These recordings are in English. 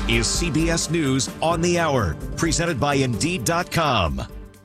is CBS News on the Hour, presented by Indeed.com.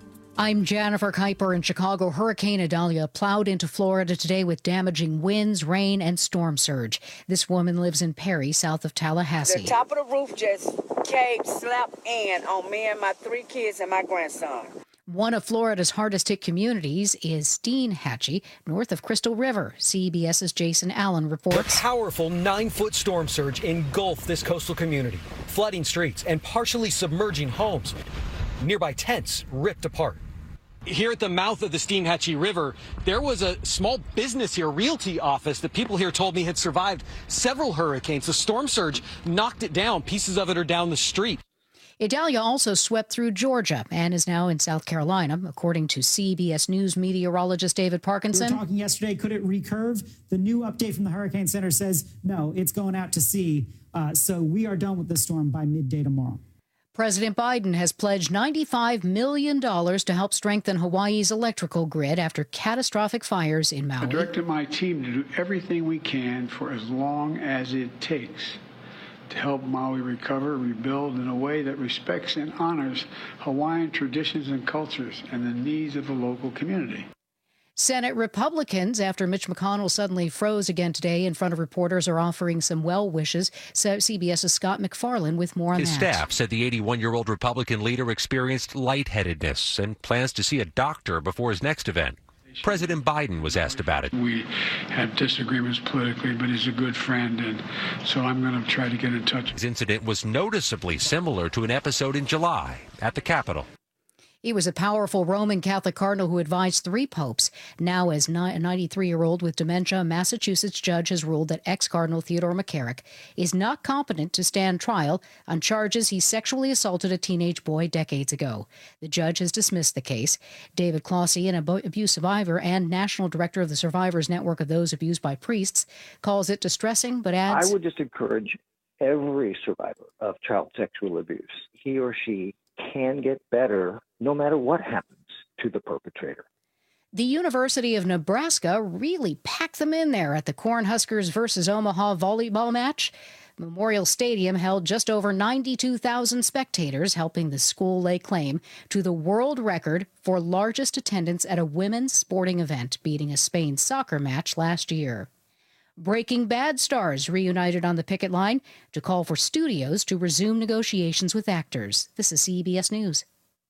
I'm Jennifer Kuiper in Chicago. Hurricane Idalia plowed into Florida today with damaging winds, rain, and storm surge. This woman lives in Perry, south of Tallahassee. The top of the roof just caved, slapped in on me and my 3 kids and my grandson. One of Florida's hardest hit communities is Steinhatchee, north of Crystal River. CBS's Jason Allen reports. A powerful 9-foot storm surge engulfed this coastal community, flooding streets and partially submerging homes. Nearby tents ripped apart. Here at the mouth of the Steinhatchee River, there was a small business here, realty office, that people here told me had survived several hurricanes. The storm surge knocked it down. Pieces of it are down the street. Idalia also swept through Georgia and is now in South Carolina, according to CBS News meteorologist David Parkinson. We were talking yesterday, could it recurve? The new update from the Hurricane Center says, no, it's going out to sea. So we are done with this storm by midday tomorrow. President Biden has pledged $95 million to help strengthen Hawaii's electrical grid after catastrophic fires in Maui. I directed my team to do everything we can for as long as it takes to help Maui recover, rebuild in a way that respects and honors Hawaiian traditions and cultures and the needs of the local community. Senate Republicans, after Mitch McConnell suddenly froze again today in front of reporters, are offering some well wishes. So CBS's Scott McFarland with more on His that. staff said the 81-year-old Republican leader experienced lightheadedness and plans to see a doctor before his next event. President Biden was asked about it. We have disagreements politically, but he's a good friend, and so I'm going to try to get in touch. His incident was noticeably similar to an episode in July at the Capitol. He was a powerful Roman Catholic cardinal who advised 3 popes. Now, as a 93-year-old with dementia, a Massachusetts judge has ruled that ex-Cardinal Theodore McCarrick is not competent to stand trial on charges he sexually assaulted a teenage boy decades ago. The judge has dismissed the case. David Clossie, an abuse survivor and national director of the Survivors Network of Those Abused by Priests, calls it distressing, but adds, I would just encourage every survivor of child sexual abuse, he or she can get better no matter what happens to the perpetrator. The University of Nebraska really packed them in there at the Cornhuskers versus Omaha volleyball match. Memorial Stadium held just over 92,000 spectators, helping the school lay claim to the world record for largest attendance at a women's sporting event, beating a Spain soccer match last year. Breaking Bad stars reunited on the picket line to call for studios to resume negotiations with actors. This is CBS News.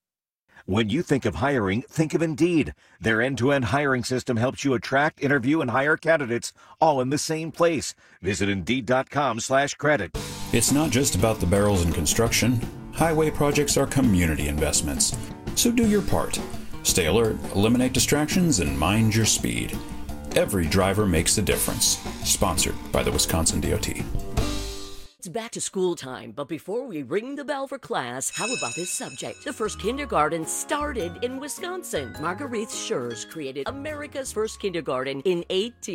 When you think of hiring, think of Indeed. Their end-to-end hiring system helps you attract, interview, and hire candidates all in the same place. Visit Indeed.com/credit. It's not just about the barrels in construction. Highway projects are community investments. So do your part. Stay alert, eliminate distractions, and mind your speed. Every driver makes a difference. Sponsored by the Wisconsin DOT. It's back to school time, but before we ring the bell for class, how about this subject? The first kindergarten started in Wisconsin. Marguerite Schurz created America's first kindergarten in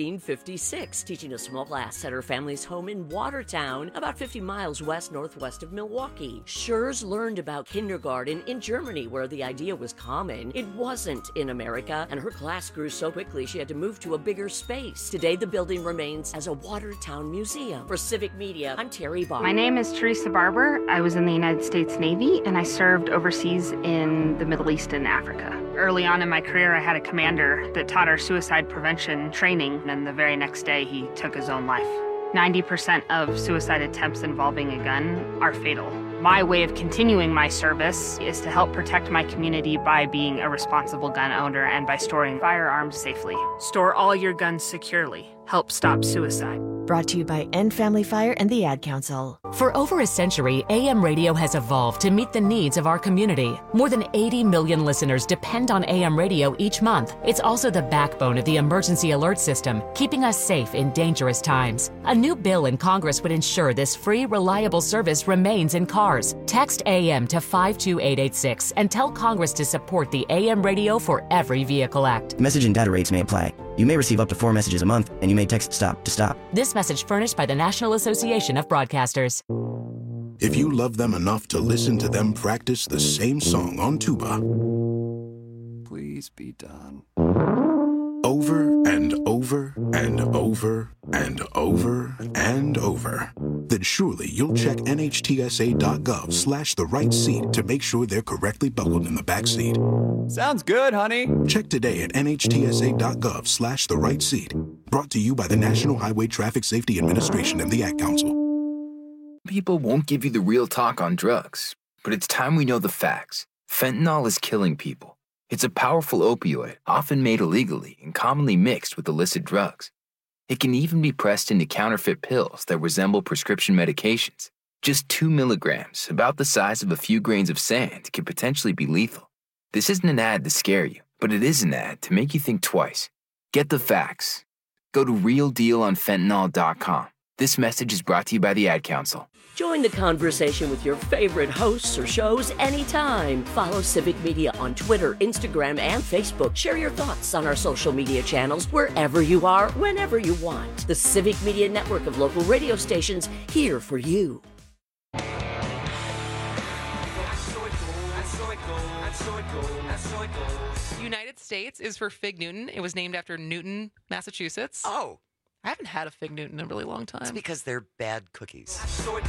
1856, teaching a small class at her family's home in Watertown, about 50 miles west-northwest of Milwaukee. Schurz learned about kindergarten in Germany, where the idea was common. It wasn't in America, and her class grew so quickly she had to move to a bigger space. Today, the building remains as a Watertown museum. For Civic Media, I'm Terry. My name is Teresa Barber. I was in the United States Navy, and I served overseas in the Middle East and Africa. Early on in my career, I had a commander that taught our suicide prevention training, and the very next day, he took his own life. 90% of suicide attempts involving a gun are fatal. My way of continuing my service is to help protect my community by being a responsible gun owner and by storing firearms safely. Store all your guns securely. Help stop suicide. Brought to you by End Family Fire and the Ad Council. For over a century, AM radio has evolved to meet the needs of our community. More than 80 million listeners depend on AM radio each month. It's also the backbone of the emergency alert system, keeping us safe in dangerous times. A new bill in Congress would ensure this free, reliable service remains in cars. Text AM to 52886 and tell Congress to support the AM Radio for Every Vehicle Act. Message and data rates may apply. You may receive up to 4 messages a month, and you may text STOP to stop. This message furnished by the National Association of Broadcasters. If you love them enough to listen to them practice the same song on tuba, please be done. Over and over and over and over and over, then surely you'll check nhtsa.gov/the-right-seat to make sure they're correctly buckled in the back seat. Sounds good, honey. Check today at nhtsa.gov/the-right-seat. Brought to you by the National Highway Traffic Safety Administration and the Ad Council. People won't give you the real talk on drugs, but it's time we know the facts. Fentanyl is killing people. It's a powerful opioid, often made illegally and commonly mixed with illicit drugs. It can even be pressed into counterfeit pills that resemble prescription medications. Just 2 milligrams, about the size of a few grains of sand, can potentially be lethal. This isn't an ad to scare you, but it is an ad to make you think twice. Get the facts. Go to realdealonfentanyl.com. This message is brought to you by the Ad Council. Join the conversation with your favorite hosts or shows anytime. Follow Civic Media on Twitter, Instagram, and Facebook. Share your thoughts on our social media channels wherever you are, whenever you want. The Civic Media network of local radio stations here for you. United States is for Fig Newton. It was named after Newton, Massachusetts. Oh. I haven't had a Fig Newton in a really long time. It's because they're bad cookies.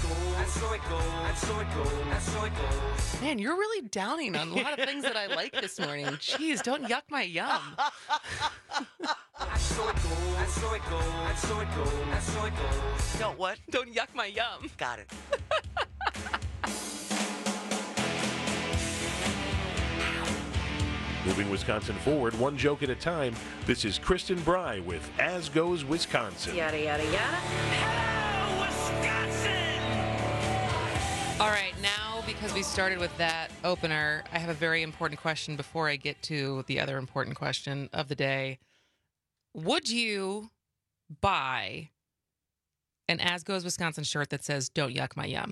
Man, you're really downing on a lot of things that I like this morning. Jeez, don't yuck my yum. Don't what? Don't yuck my yum. Got it. Moving Wisconsin forward, one joke at a time. This is Kristen Bry with As Goes Wisconsin. Yada, yada, yada. Hello, Wisconsin! All right, now because we started with that opener, I have a very important question before I get to the other important question of the day. Would you buy an As Goes Wisconsin shirt that says, "Don't yuck my yum"?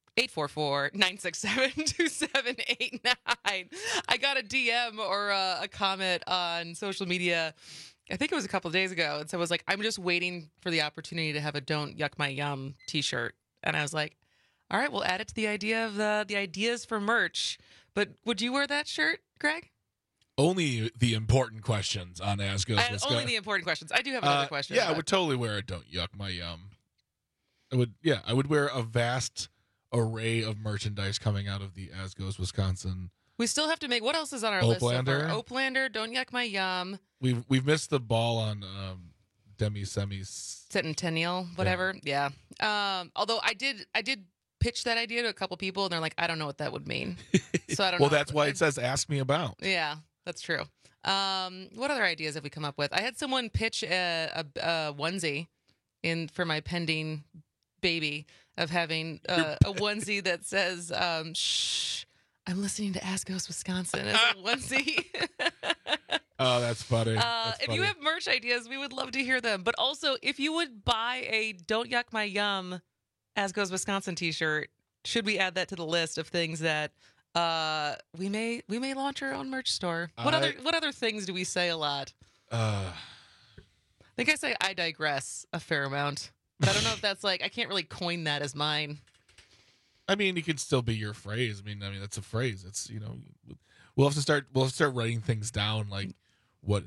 844-967-2789. I got a DM or a comment on social media, I think it was a couple of days ago, and so I was like, I'm just waiting for the opportunity to have a "Don't Yuck My Yum" t-shirt. And I was like, all right, we'll add it to the idea of the ideas for merch. But would you wear that shirt, Greg? Only the important questions on As Goes Wisconsin. Only the important questions. I do have another question. Yeah, I would totally wear a "Don't Yuck My Yum." I would wear a vast array of merchandise coming out of the As Goes Wisconsin. We still have to make, what else is on our list so far? Oplander, "Don't Yuck My Yum." We've missed the ball on Demi-Semi's Centennial, whatever. Yeah. Although I did pitch that idea to a couple people, and they're like, I don't know what that would mean. So I don't know. Well, that's why it says "Ask me about." Yeah, that's true. What other ideas have we come up with? I had someone pitch a onesie for my pending baby, of having a onesie that says, "Shh, I'm listening to As Goes Wisconsin" as a onesie. Oh, that's funny. If you have merch ideas, we would love to hear them. But also, if you would buy a "Don't Yuck My Yum" As Goes Wisconsin t-shirt, should we add that to the list of things that we may launch our own merch store? What other things do we say a lot? I think I say "I digress" a fair amount. But I don't know if that's I can't really coin that as mine. I mean, it could still be your phrase. I mean, that's a phrase. It's, we'll have to start writing things down, like what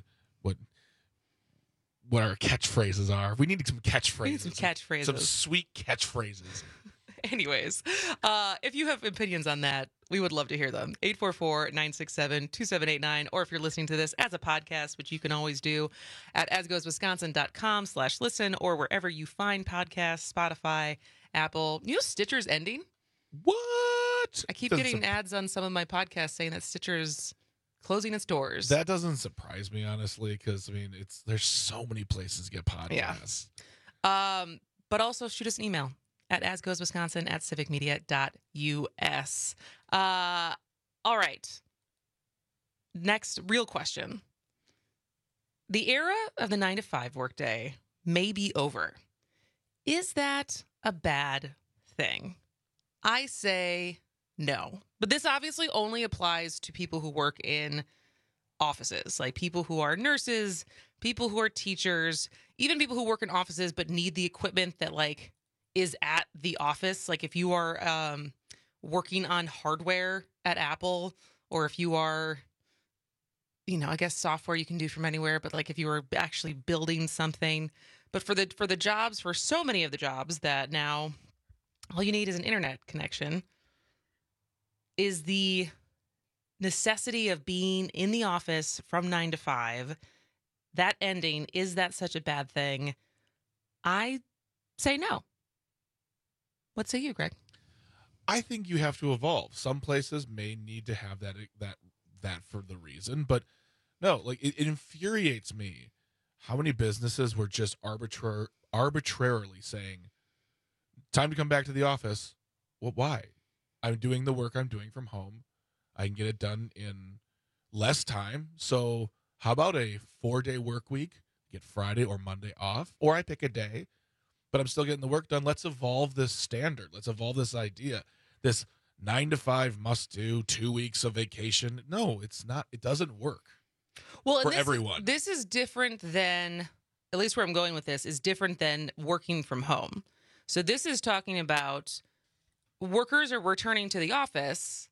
our catchphrases are. We need some catchphrases. Some sweet catchphrases. Anyways, if you have opinions on that, we would love to hear them. 844-967-2789. Or if you're listening to this as a podcast, which you can always do at asgoeswisconsin.com/listen, or wherever you find podcasts, Spotify, Apple. You know Stitcher's ending? What? I keep getting ads on some of my podcasts saying that Stitcher's closing its doors. That doesn't surprise me, honestly, because, I mean, there's so many places to get podcasts. Yeah. But also shoot us an email at asgoeswisconsin@civicmedia.us. All right. Next real question. The era of the 9-to-5 workday may be over. Is that a bad thing? I say no. But this obviously only applies to people who work in offices, like people who are nurses, people who are teachers, even people who work in offices but need the equipment that is at the office. Like if you are working on hardware at Apple, or if you are, I guess software you can do from anywhere, but if you are actually building something. But for the jobs, for so many of the jobs that now all you need is an internet connection. Is the necessity of being in the office from 9 to 5, that ending, is that such a bad thing? I say no. What say you, Greg? I think you have to evolve. Some places may need to have that for the reason, but no, like it infuriates me how many businesses were just arbitrarily saying, time to come back to the office. Well, why? I'm doing the work I'm doing from home. I can get it done in less time. So how about a 4-day work week? Get Friday or Monday off, or I pick a day, but I'm still getting the work done. Let's evolve this standard. Let's evolve this idea. This 9 to 5 must do 2 weeks of vacation. No, it's not. It doesn't work. Well, for everyone. This is different than, at least where I'm going with this, is different than working from home. So this is talking about workers are returning to the office,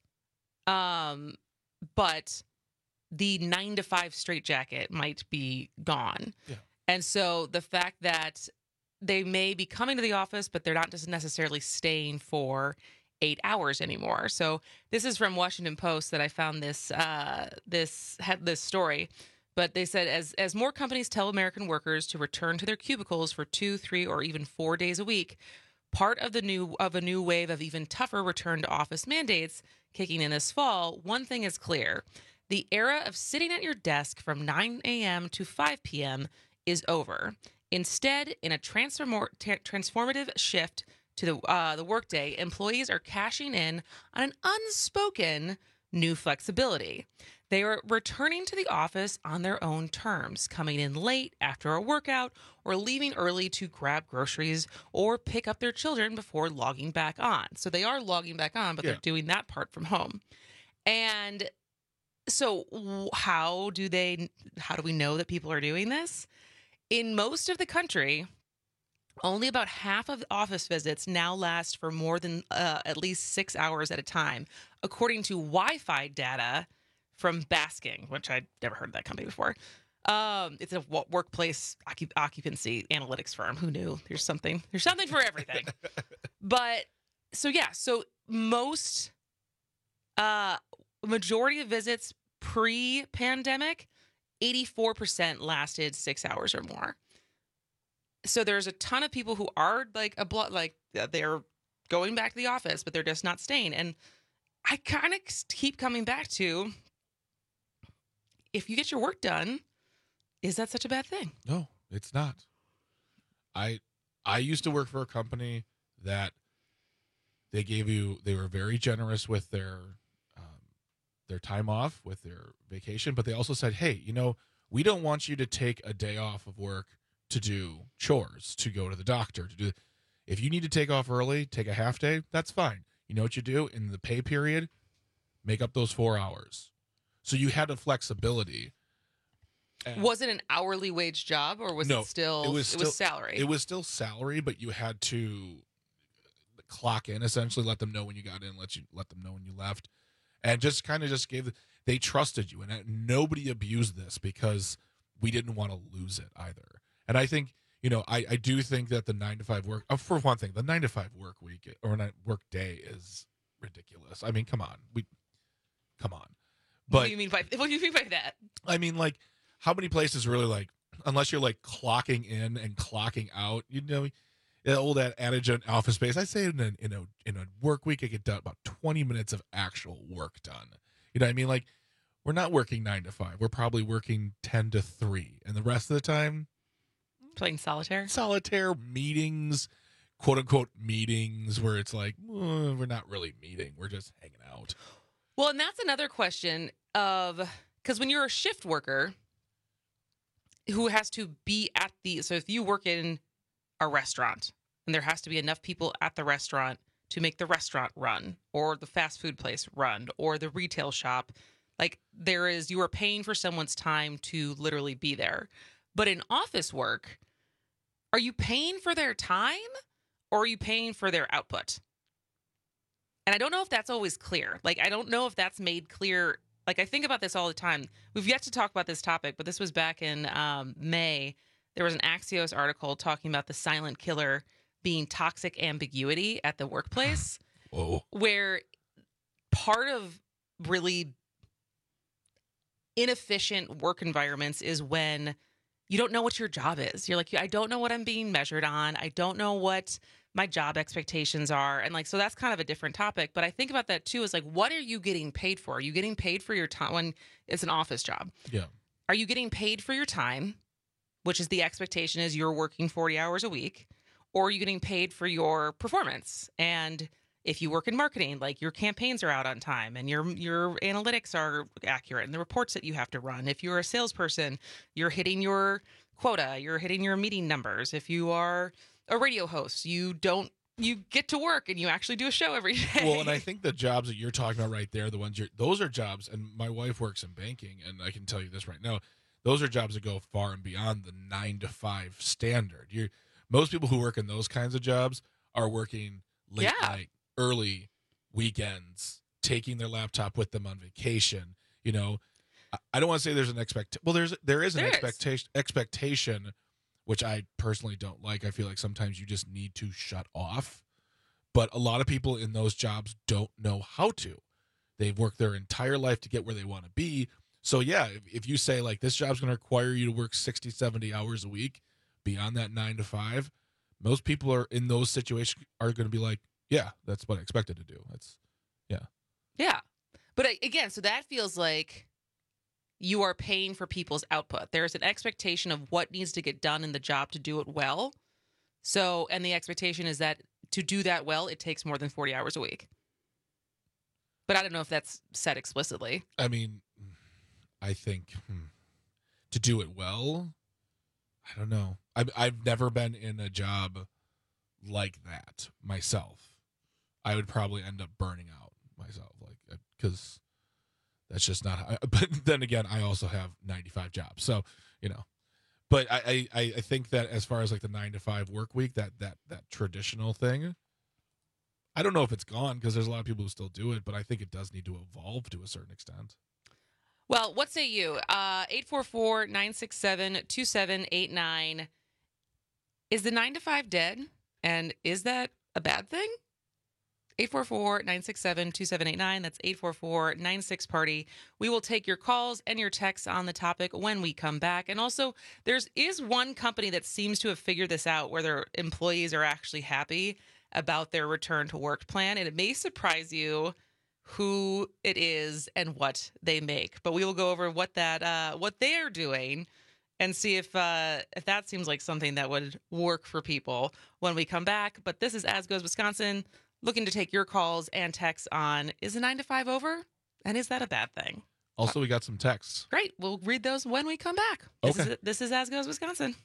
but the 9 to 5 straitjacket might be gone. Yeah. And so the fact that they may be coming to the office, but they're not just necessarily staying for 8 hours anymore. So this is from Washington Post that I found this story. But they said as more companies tell American workers to return to their cubicles for 2, 3, or even 4 days a week, part of a new wave of even tougher return to office mandates kicking in this fall, one thing is clear. The era of sitting at your desk from 9 a.m. to 5 p.m. is over. Instead, in a transformative shift to the workday, employees are cashing in on an unspoken new flexibility. They are returning to the office on their own terms, coming in late after a workout or leaving early to grab groceries or pick up their children before logging back on. So they are logging back on, but they're doing that part from home. And so how do we know that people are doing this? In most of the country, only about half of office visits now last for more than at least 6 hours at a time, according to Wi-Fi data from Basking, which I'd never heard of that company before. It's a workplace occupancy analytics firm. Who knew? There's something for everything. But so most majority of visits pre-pandemic, 84% lasted 6 hours or more. So there's a ton of people who are they're going back to the office, but they're just not staying. And I kind of keep coming back to, if you get your work done, is that such a bad thing? No, it's not. I used to work for a company that they were very generous with their time off, with their vacation, but they also said, hey, we don't want you to take a day off of work to do chores, to go to the doctor, if you need to take off early, take a half day, that's fine. You know what you do in the pay period? Make up those 4 hours. So you had a flexibility. Was it an hourly wage job, or was it still salary? It was still salary, but you had to clock in, essentially, let them know when you got in, let them know when you left. And they trusted you, and nobody abused this because we didn't want to lose it either. And I think, I do think that the 9 to 5 work, for one thing, the 9 to 5 work week or work day is ridiculous. I mean, come on. But what do you mean by that? I mean, like, how many places really, unless you're clocking in and clocking out, the old adage in office space, I say in a work week, I get done about 20 minutes of actual work done. You know what I mean? Like, we're not working 9 to 5. We're probably working 10 to 3. And the rest of the time, playing solitaire? Solitaire, meetings, quote unquote meetings, where it's like, we're not really meeting. We're just hanging out. Well, and that's another question because when you're a shift worker who has to be so if you work in a restaurant and there has to be enough people at the restaurant to make the restaurant run, or the fast food place run, or the retail shop, you are paying for someone's time to literally be there. But in office work, are you paying for their time or are you paying for their output? And I don't know if that's always clear. I don't know if that's made clear. I think about this all the time. We've yet to talk about this topic, but this was back in May. There was an Axios article talking about the silent killer being toxic ambiguity at the workplace. Whoa. Where part of really inefficient work environments is when you don't know what your job is. You're like, I don't know what I'm being measured on. I don't know what my job expectations are. And like, so that's kind of a different topic. But I think about that too, is like, what are you getting paid for? Are you getting paid for your time when it's an office job? Yeah. Are you getting paid for your time, which is the expectation is you're working 40 hours a week, or are you getting paid for your performance? And if you work in marketing, like your campaigns are out on time and your analytics are accurate and the reports that you have to run. If you're a salesperson, you're hitting your quota, you're hitting your meeting numbers. If you are a radio host, you get to work and you actually do a show every day. Well, and I think the jobs that you're talking about right there, those are jobs, and my wife works in banking, and I can tell you this right now, those are jobs that go far and beyond the 9-to-5 standard. Most people who work in those kinds of jobs are working late night, early weekends, taking their laptop with them on vacation. You know, I don't want to say there's an there is an expectation, which I personally don't like. I feel like sometimes you just need to shut off. But a lot of people in those jobs don't know how to. They've worked their entire life to get where they want to be. So yeah, if you say like this job's going to require you to work 60, 70 hours a week beyond that 9-to-5, most people are in those situations are going to be like, yeah, that's what I expected to do. Yeah. But again, so that feels like you are paying for people's output. There's an expectation of what needs to get done in the job to do it well. So, and the expectation is that to do that well, it takes more than 40 hours a week. But I don't know if that's said explicitly. I mean, I think to do it well, I don't know. I've never been in a job like that myself. I would probably end up burning out myself, like, because that's just not how. But then again, I also have 95 jobs, so you know. But I think that as far as like the 9-to-5 work week, that traditional thing, I don't know if it's gone because there's a lot of people who still do it, but I think it does need to evolve to a certain extent. Well, what say you? 844-967-2789. Is the 9-to-5 dead? And is that a bad thing? 844-967-2789. That's 844-96-PARTY. We will take your calls and your texts on the topic when we come back. And also, there is one company that seems to have figured this out where their employees are actually happy about their return to work plan. And it may surprise you who it is and what they make. But we will go over what they are doing and see if that seems like something that would work for people when we come back. But this is As Goes Wisconsin, looking to take your calls and texts on, is the 9-to-5 over? And is that a bad thing? Also, we got some texts. Great. We'll read those when we come back. Okay. This is As Goes Wisconsin.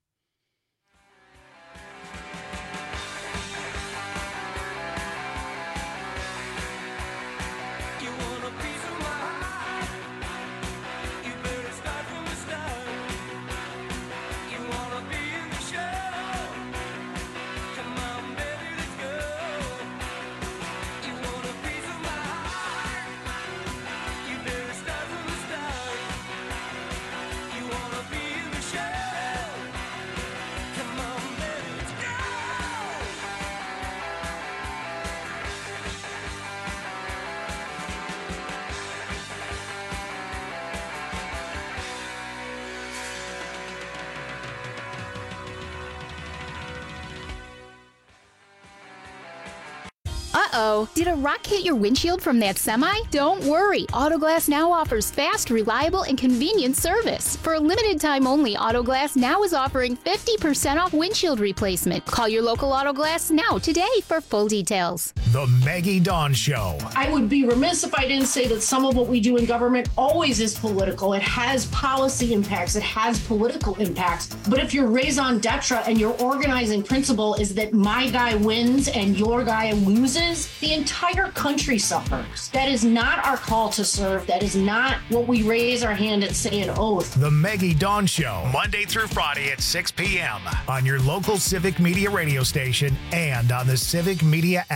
Uh-oh, did a rock hit your windshield from that semi? Don't worry, Autoglass Now offers fast, reliable, and convenient service. For a limited time only, Autoglass Now is offering 50% off windshield replacement. Call your local Autoglass Now today for full details. The Maggie Dawn Show. I would be remiss if I didn't say that some of what we do in government always is political. It has policy impacts. It has political impacts. But if your raison d'etre and your organizing principle is that my guy wins and your guy loses, the entire country suffers. That is not our call to serve. That is not what we raise our hand and say an oath. The Maggie Dawn Show, Monday through Friday at 6 p.m. on your local Civic Media radio station and on the Civic Media app.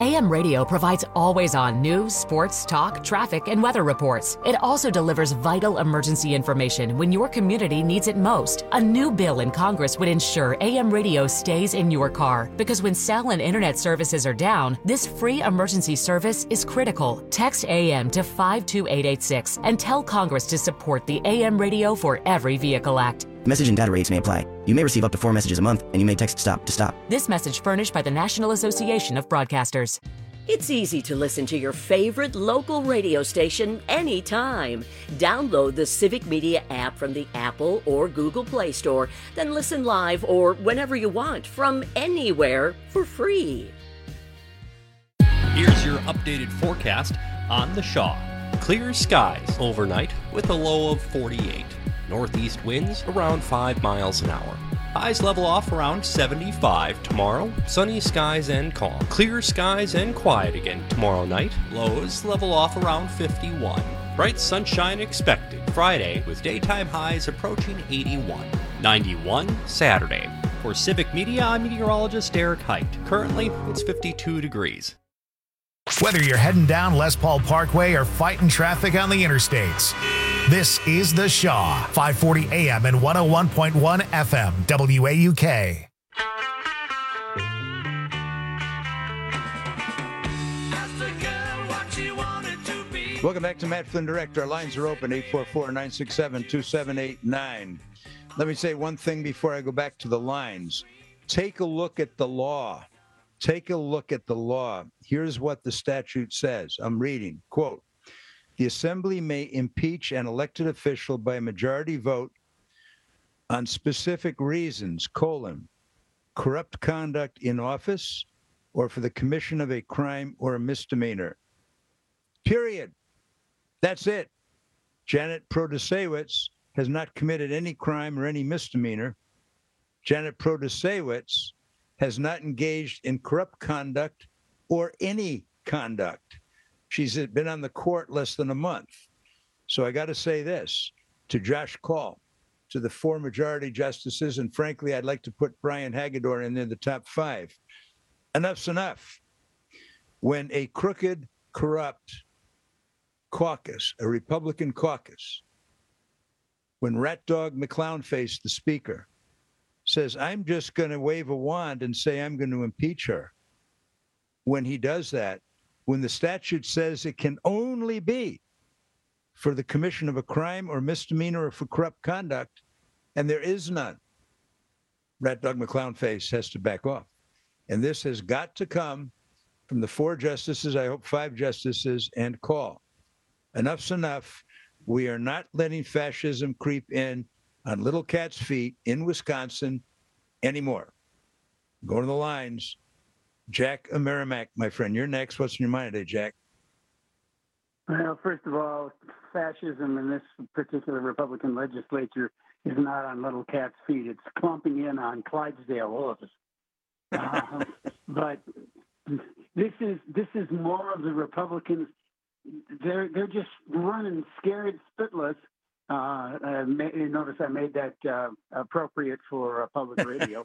AM radio provides always-on news, sports, talk, traffic, and weather reports. It also delivers vital emergency information when your community needs it most. A new bill in Congress would ensure AM radio stays in your car, because when cell and internet services are down, this free emergency service is critical. Text AM to 52886 and tell Congress to support the AM Radio for Every Vehicle Act. Message and data rates may apply. You may receive up to 4 messages a month, and you may text STOP to stop. This message furnished by the National Association of Broadcasters. It's easy to listen to your favorite local radio station anytime. Download the Civic Media app from the Apple or Google Play Store, then listen live or whenever you want from anywhere for free. Here's your updated forecast on the Shaw. Clear skies overnight with a low of 48. Northeast winds around 5 miles an hour. Highs level off around 75 tomorrow. Sunny skies and calm. Clear skies and quiet again tomorrow night. Lows level off around 51. Bright sunshine expected Friday with daytime highs approaching 81. 91 Saturday. For Civic Media, I'm meteorologist Eric Height. Currently, it's 52 degrees. Whether you're heading down Les Paul Parkway or fighting traffic on the interstates, this is The Shaw, 540 AM and 101.1 FM, WAUK. Welcome back to Matt Flynn Direct. Our lines are open, 844-967-2789. Let me say one thing before I go back to the lines. Take a look at the law. Take a look at the law. Here's what the statute says. I'm reading, quote, the Assembly may impeach an elected official by a majority vote on specific reasons, corrupt conduct in office or for the commission of a crime or a misdemeanor. Period. That's it. Janet Protasewicz has not committed any crime or any misdemeanor. Janet Protasewicz has not engaged in corrupt conduct or any conduct. She's been on the court less than a month. So I got to say this to Josh Call, to the 4 majority justices, and frankly, I'd like to put Brian Hagedorn in the top 5. Enough's enough. When a crooked, corrupt caucus, a Republican caucus, when Rat Dog McClownface, the speaker, says, I'm just going to wave a wand and say I'm going to impeach her. When he does that, when the statute says it can only be for the commission of a crime or misdemeanor or for corrupt conduct, and there is none, Rat Dog McClownface has to back off. And this has got to come from the 4 justices, I hope 5 justices, and Call. Enough's enough. We are not letting fascism creep in on little cat's feet in Wisconsin anymore. Going to the lines. Jack Merrimack, my friend, you're next. What's in your mind today, Jack? Well, first of all, fascism in this particular Republican legislature is not on little cat's feet. It's clumping in on Clydesdale Hills. But this is more of the Republicans. They're just running scared spitless. Notice I made that appropriate for public radio.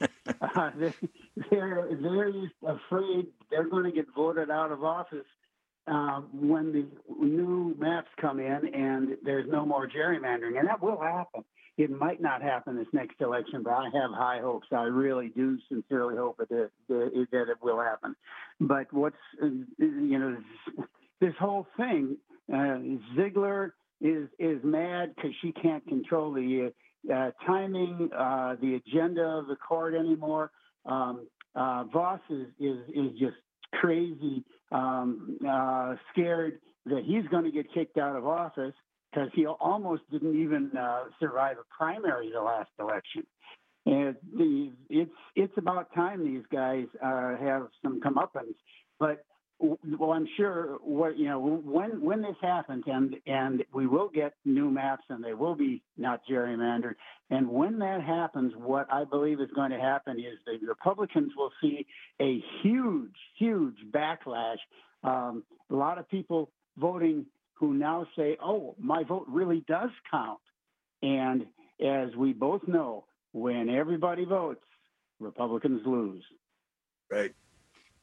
They're afraid they're going to get voted out of office when the new maps come in and there's no more gerrymandering. And that will happen. It might not happen this next election, but I have high hopes. I really do sincerely hope that it will happen. But this whole thing, Ziegler is mad because she can't control the timing, the agenda of the court anymore. Voss is just crazy, scared that he's going to get kicked out of office because he almost didn't even survive a primary the last election. And it's about time these guys have some comeuppance. But well, I'm sure when this happens, and we will get new maps, and they will be not gerrymandered. And when that happens, what I believe is going to happen is the Republicans will see a huge, huge backlash. A lot of people voting who now say, "Oh, my vote really does count." And as we both know, when everybody votes, Republicans lose. Right.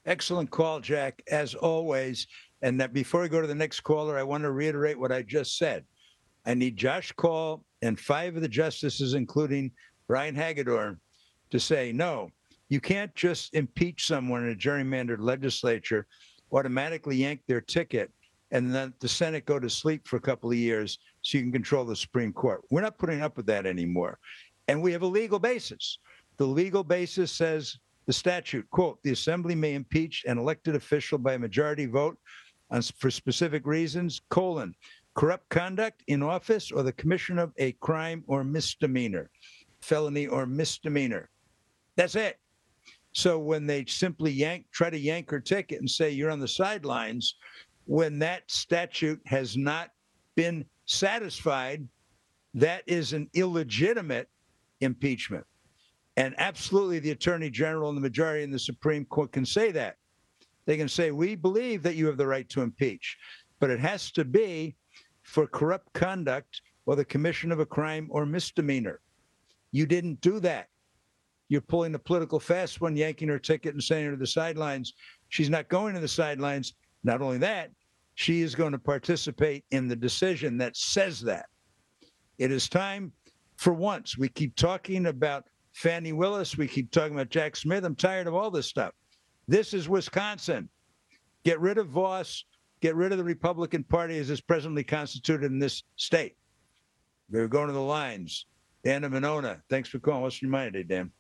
Excellent call, Jack, as always. And that before I go to the next caller, I want to reiterate what I just said. I need Josh Kaul and 5 of the justices, including Brian Hagedorn, to say, no, you can't just impeach someone in a gerrymandered legislature, automatically yank their ticket, and then the Senate go to sleep for a couple of years so you can control the Supreme Court. We're not putting up with that anymore. And we have a legal basis. The legal basis says the statute, quote, the Assembly may impeach an elected official by a majority vote for specific reasons, colon, corrupt conduct in office or the commission of a crime or misdemeanor, felony or misdemeanor. That's it. So when they simply try to yank her ticket and say you're on the sidelines, when that statute has not been satisfied, that is an illegitimate impeachment. And absolutely the Attorney General and the majority in the Supreme Court can say that. They can say, we believe that you have the right to impeach, but it has to be for corrupt conduct or the commission of a crime or misdemeanor. You didn't do that. You're pulling the political fast one, yanking her ticket and sending her to the sidelines. She's not going to the sidelines. Not only that, she is going to participate in the decision that says that. It is time for once. We keep talking about Fannie Willis. We keep talking about Jack Smith. I'm tired of all this stuff. This is Wisconsin. Get rid of Voss. Get rid of the Republican Party as is presently constituted in this state. We're going to the lines. Dan and Monona, thanks for calling. What's your mind today, Dan?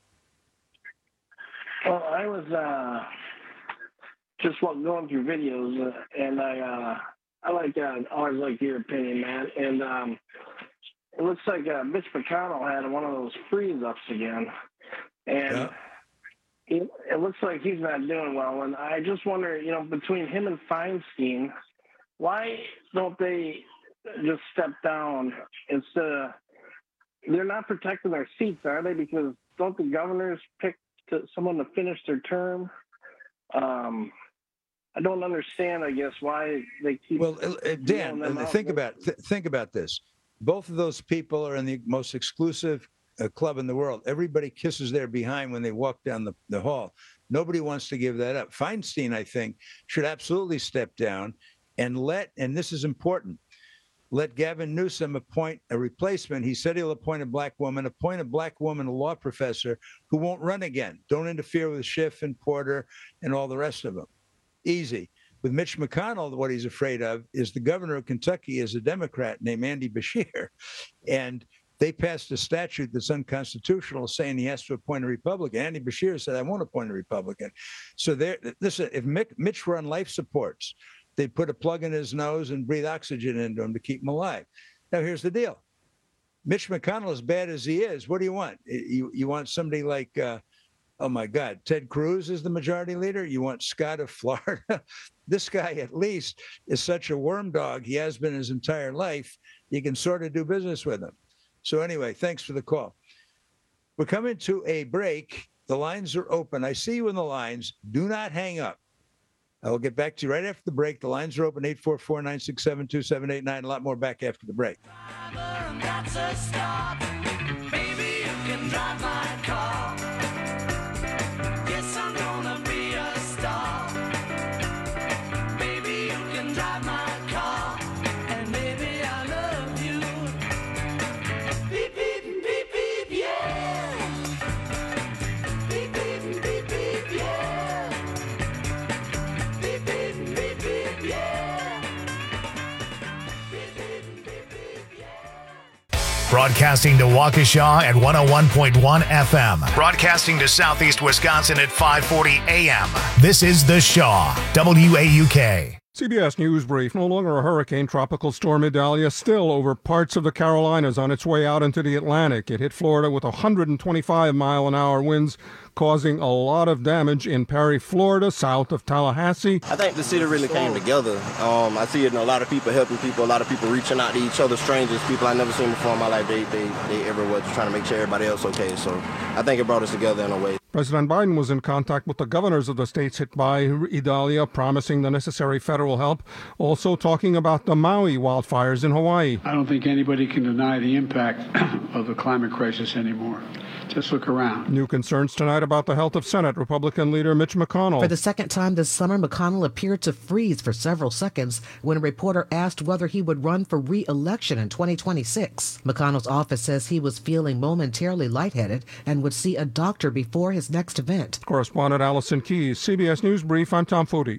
Well, I was just going through videos, and I always like your opinion, man. And it looks like Mitch McConnell had one of those freeze-ups again, and it looks like he's not doing well. And I just wonder, between him and Feinstein, why don't they just step down instead of? They're not protecting their seats, are they? Because don't the governors pick someone to finish their term? I don't understand, I guess, why they keep. Well, Dan, think about this. Both of those people are in the most exclusive club in the world. Everybody kisses their behind when they walk down the hall. Nobody wants to give that up. Feinstein, I think, should absolutely step down and this is important, let Gavin Newsom appoint a replacement. He said he'll appoint a black woman, a law professor who won't run again. Don't interfere with Schiff and Porter and all the rest of them. Easy. With Mitch McConnell, what he's afraid of is the governor of Kentucky is a Democrat named Andy Beshear. And they passed a statute that's unconstitutional saying he has to appoint a Republican. Andy Beshear said, I won't appoint a Republican. So listen, if Mitch were on life supports, they'd put a plug in his nose and breathe oxygen into him to keep him alive. Now, here's the deal. Mitch McConnell, as bad as he is, what do you want? You want somebody like, oh, my God, Ted Cruz is the majority leader? You want Scott of Florida? This guy, at least, is such a worm dog. He has been his entire life. You can sort of do business with him. So anyway, thanks for the call. We're coming to a break. The lines are open. I see you in the lines. Do not hang up. I will get back to you right after the break. The lines are open, 844-967-2789. A lot more back after the break. Baby, you can drive my car. Yes, I'm gonna be a star. Baby, you can drive my car. And baby, I love you. Beep, beep, beep, beep, yeah. Beep, beep, beep, beep, yeah. Beep, beep, beep, beep, yeah. Beep, beep, beep, beep, yeah. Broadcasting to Waukesha at 101.1 FM. Broadcasting to Southeast Wisconsin at 540 AM. This is The Shaw, WAUK. CBS News Brief. No longer a hurricane, Tropical Storm Idalia still over parts of the Carolinas on its way out into the Atlantic. It hit Florida with 125-mile-an-hour winds, causing a lot of damage in Perry, Florida, south of Tallahassee. I think the city really came together. I see it in a lot of people helping people, a lot of people reaching out to each other, strangers, people I've never seen before in my life. They everywhere just trying to make sure everybody else okay. So I think it brought us together in a way. President Biden was in contact with the governors of the states hit by Idalia, promising the necessary federal help, also talking about the Maui wildfires in Hawaii. I don't think anybody can deny the impact of the climate crisis anymore. Just look around. New concerns tonight about the health of Senate Republican leader Mitch McConnell. For the second time this summer, McConnell appeared to freeze for several seconds when a reporter asked whether he would run for re-election in 2026. McConnell's office says he was feeling momentarily lightheaded and would see a doctor before his next event. Correspondent Allison Keyes, CBS News Brief. I'm Tom Foti.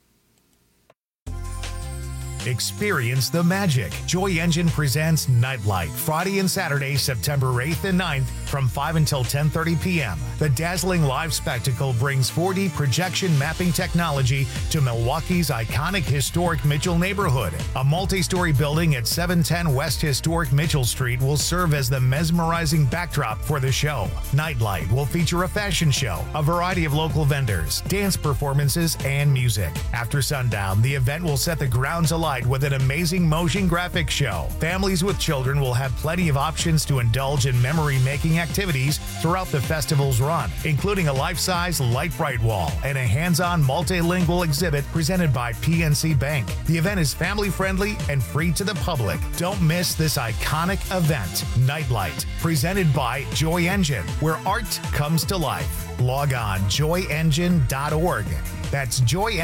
Experience the magic. Joy Engine presents Nightlight, Friday and Saturday, September 8th and 9th from 5 until 10:30 p.m. The dazzling live spectacle brings 4D projection mapping technology to Milwaukee's iconic historic Mitchell neighborhood. A multi-story building at 710 West Historic Mitchell Street will serve as the mesmerizing backdrop for the show. Nightlight will feature a fashion show, a variety of local vendors, dance performances, and music. After sundown, the event will set the grounds alight with an amazing motion graphics show. Families with children will have plenty of options to indulge in memory-making activities throughout the festival's run, including a life-size light bright wall and a hands-on multilingual exhibit presented by PNC Bank. The event is family-friendly and free to the public. Don't miss this iconic event, Nightlight, presented by Joy Engine, where art comes to life. Log on joyengine.org. That's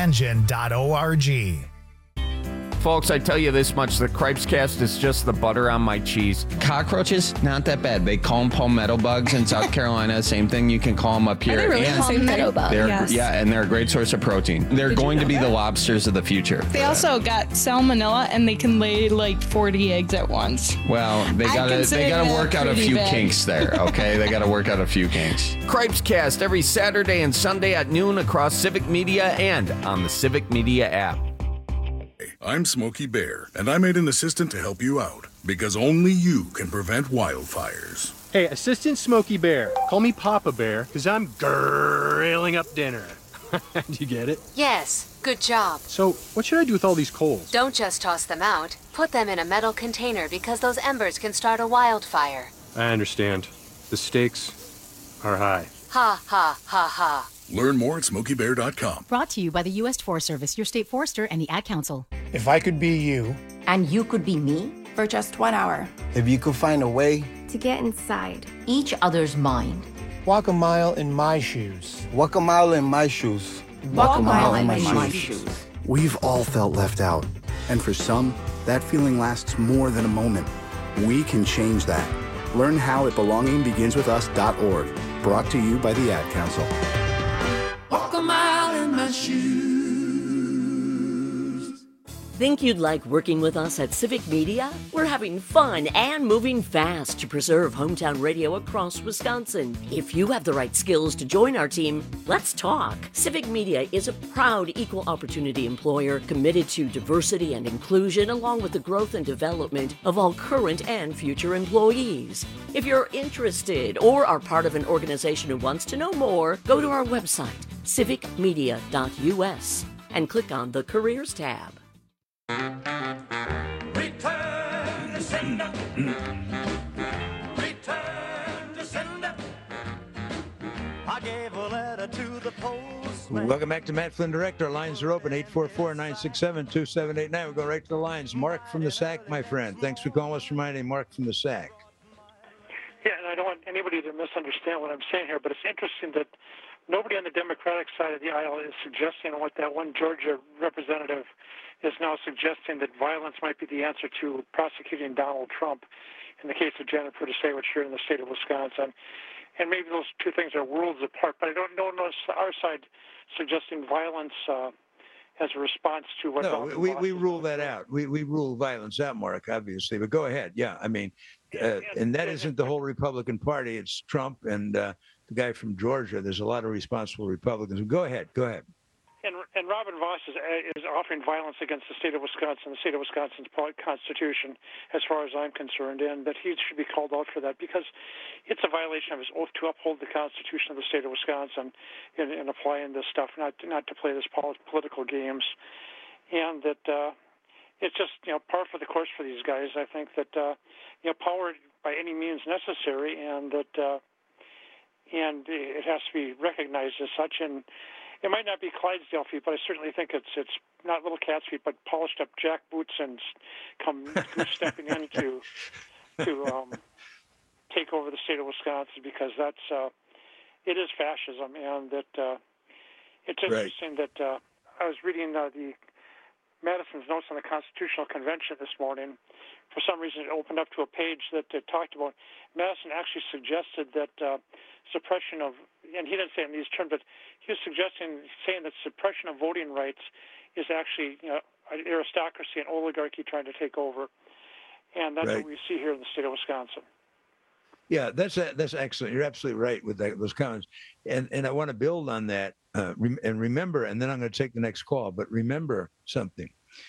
joyengine.org. Folks, I tell you this much, the Cripescast is just the butter on my cheese. Cockroaches, not that bad. They call them palmetto bugs in South Carolina. Same thing, you can call them up here. Are they really palmetto bugs? Yes. Yeah, and they're a great source of protein. They're going to be the lobsters of the future. They also got salmonella, and they can lay like 40 eggs at once. Well, they gotta work out a few kinks there, okay? They gotta work out a few kinks. Cripescast every Saturday and Sunday at noon across Civic Media and on the Civic Media app. I'm Smokey Bear, and I made an assistant to help you out, because only you can prevent wildfires. Hey, Assistant Smokey Bear, call me Papa Bear, because I'm grilling up dinner. Do you get it? Yes, good job. So, what should I do with all these coals? Don't just toss them out. Put them in a metal container because those embers can start a wildfire. I understand. The stakes are high. Ha, ha, ha, ha. Learn more at SmokeyBear.com. Brought to you by the U.S. Forest Service, your state forester, and the Ad Council. If I could be you. And you could be me? For just 1 hour. If you could find a way. To get inside each other's mind. Walk a mile in my shoes. Walk a mile in my shoes. Walk a mile in my shoes. We've all felt left out. And for some, that feeling lasts more than a moment. We can change that. Learn how at belongingbeginswithus.org. Brought to you by the Ad Council. Walk a mile in my shoes. Think you'd like working with us at Civic Media? We're having fun and moving fast to preserve hometown radio across Wisconsin. If you have the right skills to join our team, let's talk. Civic Media is a proud equal opportunity employer committed to diversity and inclusion along with the growth and development of all current and future employees. If you're interested or are part of an organization who wants to know more, go to our website, civicmedia.us, and click on the Careers tab. Return to sender. Return to sender. I gave a letter to the postman. Welcome back to Matt Flynn Direct. Our lines are open, 844-967-2789. We'll go right to the lines. Mark from the SAC, my friend. Thanks for calling us from my name, Mark from the SAC. Yeah, and I don't want anybody to misunderstand what I'm saying here, but it's interesting that nobody on the Democratic side of the aisle is suggesting what that one Georgia representative is now suggesting, that violence might be the answer to prosecuting Donald Trump in the case of Janet Protasevich here in the state of Wisconsin. And maybe those two things are worlds apart, but I don't know our side suggesting violence as a response to what... No, we rule that out. We rule violence out, Mark, obviously. But go ahead. Yeah, I mean, and that isn't the whole Republican Party. It's Trump and the guy from Georgia. There's a lot of responsible Republicans. Go ahead. And Robin Voss is offering violence against the state of Wisconsin, the state of Wisconsin's Constitution, as far as I'm concerned, and that he should be called out for that because it's a violation of his oath to uphold the Constitution of the state of Wisconsin in applying this stuff, not to play this political games, and that it's just par for the course for these guys. I think that power by any means necessary, and that and it has to be recognized as such. And it might not be Clydesdale feet, but I certainly think it's not little cat's feet, but polished up jack boots and come stepping in to take over the state of Wisconsin, because that's it is fascism, and that it's interesting that I was reading the Madison's notes on the Constitutional Convention this morning. For some reason, it opened up to a page that talked about Madison actually suggested that suppression of, and he didn't say it in these terms, but he was saying that suppression of voting rights is actually an aristocracy and oligarchy trying to take over, and that's what we see here in the state of Wisconsin. Yeah, that's excellent. You're absolutely right with those comments, and I want to build on that and remember, and then I'm going to take the next call. But remember something.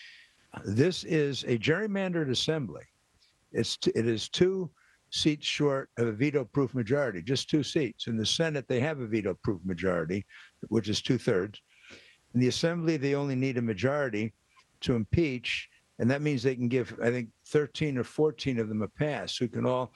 This is a gerrymandered assembly. It is 2 seats short of a veto-proof majority, just 2 seats. In the Senate, they have a veto-proof majority, which is 2/3. In the Assembly, they only need a majority to impeach, and that means they can give, I think, 13 or 14 of them a pass, who can all,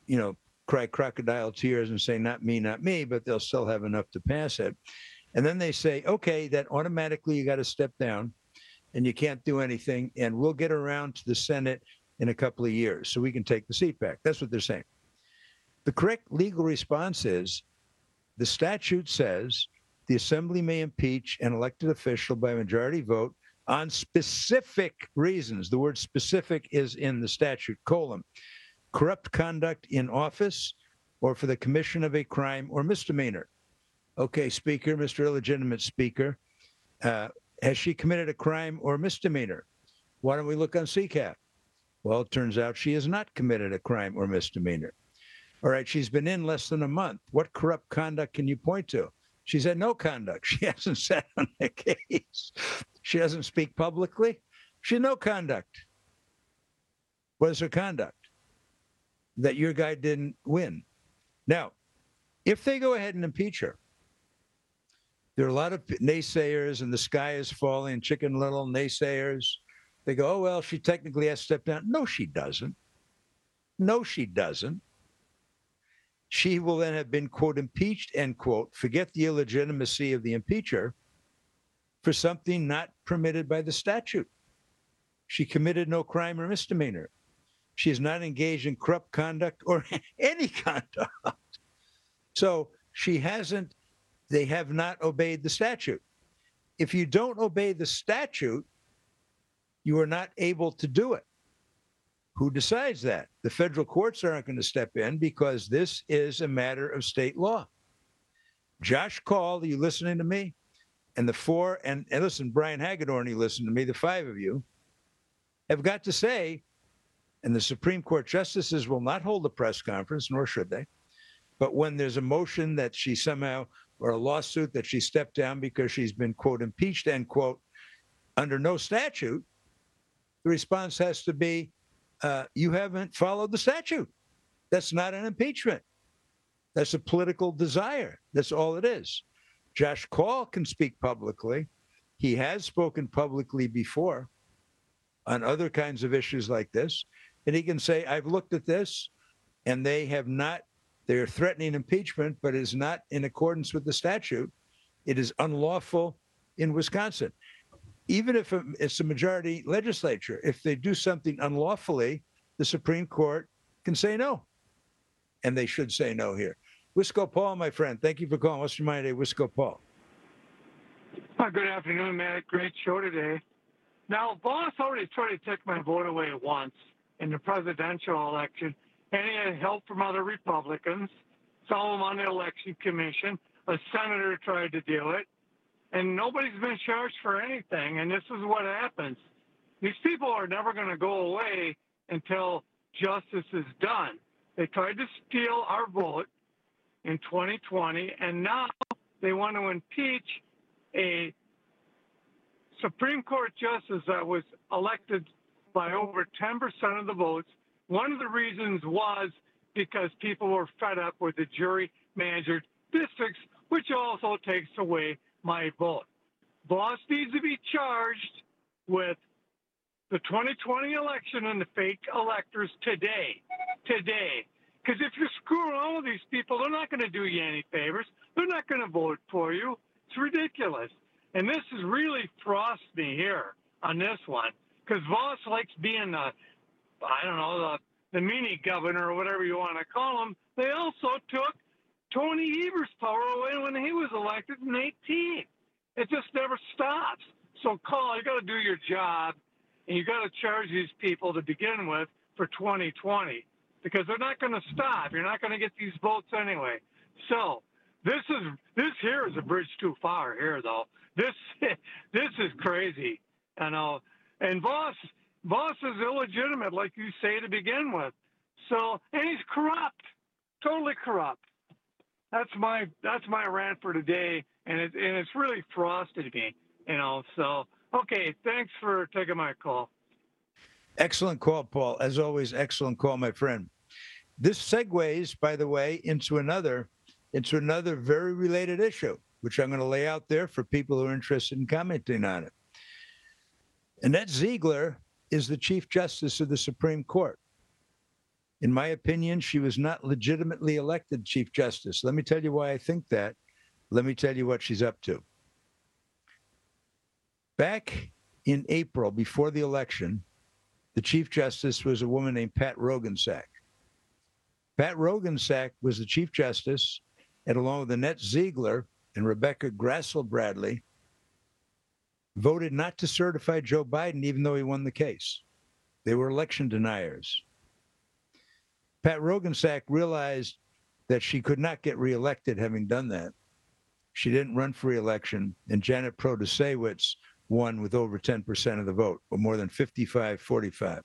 cry crocodile tears and say, not me, but they'll still have enough to pass it. And then they say, okay, that automatically you got to step down and you can't do anything, and we'll get around to the Senate in a couple of years so we can take the seat back. That's what they're saying. The correct legal response is the statute says the Assembly may impeach an elected official by majority vote on specific reasons. The word specific is in the statute, corrupt conduct in office or for the commission of a crime or misdemeanor. Okay, Speaker, Mr. Illegitimate Speaker, has she committed a crime or misdemeanor? Why don't we look on CCAP? Well, it turns out she has not committed a crime or misdemeanor. All right, she's been in less than a month. What corrupt conduct can you point to? She's had no conduct. She hasn't sat on the case. She doesn't speak publicly. She had no conduct. What is her conduct? That your guy didn't win. Now, if they go ahead and impeach her, there are a lot of naysayers, and the sky is falling, Chicken Little naysayers. They go, oh, well, she technically has to step down. No, she doesn't. No, she doesn't. She will then have been, quote, impeached, end quote, forget the illegitimacy of the impeacher, for something not permitted by the statute. She committed no crime or misdemeanor. She is not engaged in corrupt conduct or any conduct. So they have not obeyed the statute. If you don't obey the statute, you are not able to do it. Who decides that? The federal courts aren't going to step in because this is a matter of state law. Josh Call, are you listening to me? And the 4, and listen, Brian Hagedorn, you listen to me, the 5 of you have got to say, and the Supreme Court justices will not hold a press conference, nor should they. But when there's a motion that she somehow, or a lawsuit that she stepped down because she's been, quote, impeached, end quote, under no statute, the response has to be, you haven't followed the statute. That's not an impeachment. That's a political desire. That's all it is. Josh Call can speak publicly. He has spoken publicly before on other kinds of issues like this. And he can say, I've looked at this, and they're threatening impeachment, but it is not in accordance with the statute. It is unlawful in Wisconsin. Even if it's a majority legislature, if they do something unlawfully, the Supreme Court can say no. And they should say no here. Wisco Paul, my friend, thank you for calling. What's your mind today, Wisco Paul? Good afternoon, Matt. Great show today. Now, Voss already tried to take my vote away once in the presidential election, and he had help from other Republicans, some of them on the election commission. A senator tried to do it, and nobody's been charged for anything, and this is what happens. These people are never going to go away until justice is done. They tried to steal our vote in 2020, and now they want to impeach a Supreme Court justice that was elected by over 10% of the votes. One of the reasons was because people were fed up with the jury-managered districts, which also takes away my vote. Voss needs to be charged with the 2020 election and the fake electors today. Because if you screw around with these people, they're not going to do you any favors. They're not going to vote for you. It's ridiculous. And this is really frost me here on this one, because Voss likes being the the mini governor or whatever you want to call him, they also took Tony Evers' power away when he was elected in 18. It just never stops. So, Carl, you got to do your job, and you got to charge these people to begin with for 2020 because they're not going to stop. You're not going to get these votes anyway. So, this here is a bridge too far here, though. This is crazy, you know. And Voss is illegitimate, like you say, to begin with. So, and he's corrupt, totally corrupt. That's my rant for today, and it's really frosted me, you know. So, okay, thanks for taking my call. Excellent call, Paul. As always, excellent call, my friend. This segues, by the way, into another very related issue, which I'm going to lay out there for people who are interested in commenting on it. Annette Ziegler is the Chief Justice of the Supreme Court. In my opinion, she was not legitimately elected Chief Justice. Let me tell you why I think that. Let me tell you what she's up to. Back in April, before the election, the Chief Justice was a woman named Pat Roggensack. Pat Roggensack was the Chief Justice, and along with Annette Ziegler and Rebecca Grassel-Bradley, voted not to certify Joe Biden, even though he won the case. They were election deniers. Pat Roggensack realized that she could not get reelected having done that. She didn't run for reelection, and Janet Protasewicz won with over 10% of the vote, or more than 55-45.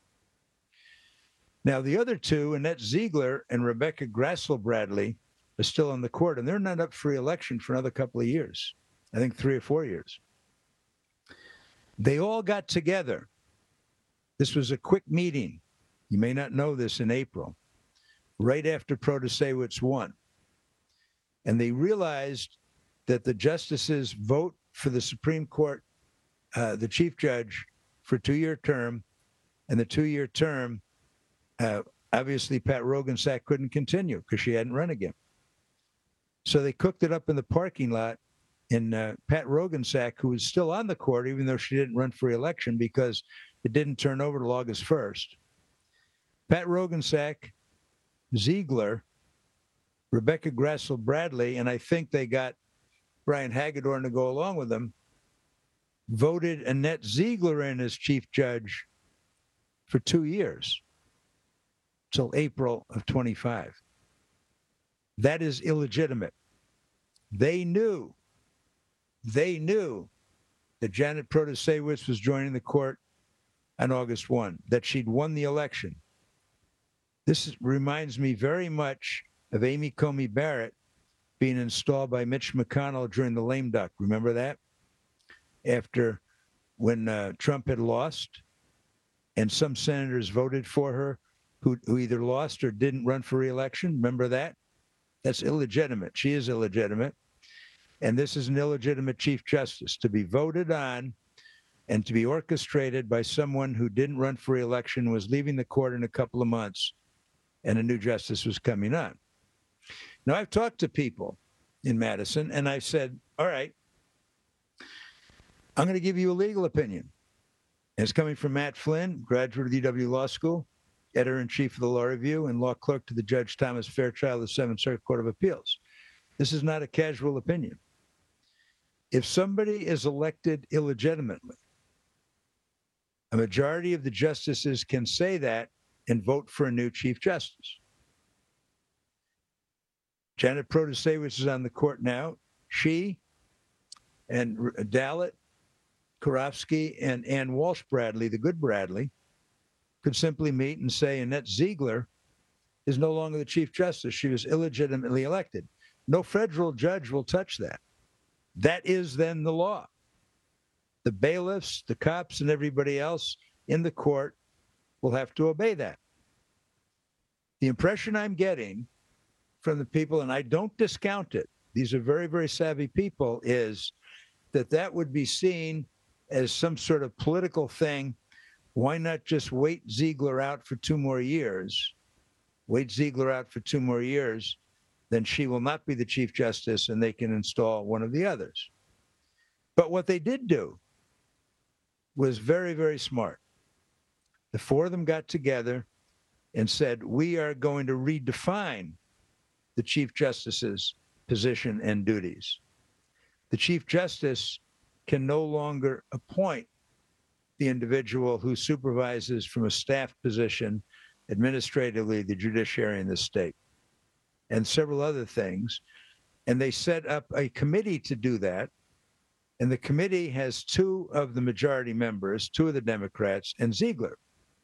Now, the other two, Annette Ziegler and Rebecca Grassel-Bradley, are still on the court, and they're not up for reelection for another couple of years, I think 3 or 4 years. They all got together. This was a quick meeting. You may not know this, in April, right after Protasewicz won. And they realized that the justices vote for the Supreme Court, the chief judge, for a 2-year term, and the 2-year term, obviously Pat Roggensack couldn't continue because she hadn't run again. So they cooked it up in the parking lot, and Pat Roggensack, who was still on the court, even though she didn't run for re-election because it didn't turn over till August 1st. Pat Roggensack, Ziegler, Rebecca Grassel-Bradley, and I think they got Brian Hagedorn to go along with them, voted Annette Ziegler in as chief judge for 2 years, till April of 25. That is illegitimate. They knew that Janet Protasewicz was joining the court on August 1, that she'd won the election. This reminds me very much of Amy Coney Barrett being installed by Mitch McConnell during the lame duck. Remember that? When Trump had lost, and some senators voted for her who either lost or didn't run for re-election. Remember that? That's illegitimate. She is illegitimate. And this is an illegitimate chief justice to be voted on and to be orchestrated by someone who didn't run for re-election, was leaving the court in a couple of months, and a new justice was coming on. Now, I've talked to people in Madison, and I said, all right, I'm going to give you a legal opinion. And it's coming from Matt Flynn, graduate of the UW Law School, editor-in-chief of the Law Review, and law clerk to the Judge Thomas Fairchild of the Seventh Circuit Court of Appeals. This is not a casual opinion. If somebody is elected illegitimately, a majority of the justices can say that and vote for a new chief justice. Janet Protasewicz is on the court now. She and Dalit, Karofsky, and Ann Walsh Bradley, the good Bradley, could simply meet and say Annette Ziegler is no longer the chief justice. She was illegitimately elected. No federal judge will touch that. That is then the law. The bailiffs, the cops, and everybody else in the court will have to obey that. The impression I'm getting from the people, and I don't discount it, these are very, very savvy people, is that that would be seen as some sort of political thing. Why not just wait Ziegler out for 2 more years? Wait Ziegler out for 2 more years, then she will not be the chief justice and they can install one of the others. But what they did do was very, very smart. The 4 of them got together and said, we are going to redefine the Chief Justice's position and duties. The Chief Justice can no longer appoint the individual who supervises from a staff position administratively the judiciary in the state, and several other things. And they set up a committee to do that. And the committee has two of the majority members, two of the Democrats, and Ziegler.